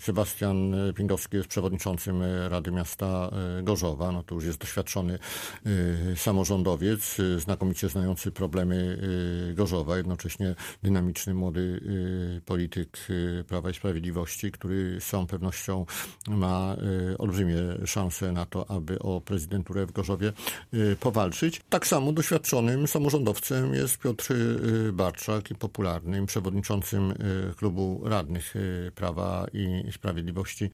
Sebastian Pindowski jest przewodniczącym Rady Miasta Gorzowa. No to już jest doświadczony samorządowiec, znakomicie znający problemy Gorzowa, jednocześnie dynamiczny, młody polityk Prawa i Sprawiedliwości, który z całą pewnością ma olbrzymie szanse na to, aby o prezydenturę w Gorzowie powalczyć. Tak samo doświadczonym samorządowcem jest Piotr Barczak, popularnym przewodniczącym klubu radnych Prawa i Sprawiedliwości